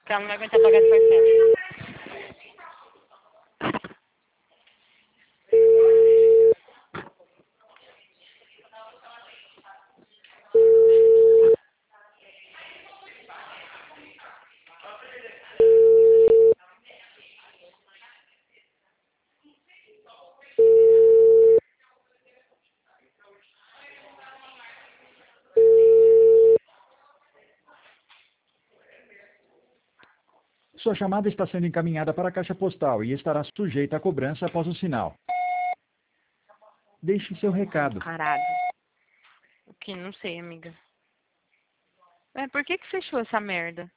Que ela não vai aguentar pagar esse parcela. Sua chamada está sendo encaminhada para a caixa postal e estará sujeita a cobrança após o sinal. Deixe seu recado. Caralho. O que? Não sei, amiga. Por que fechou essa merda?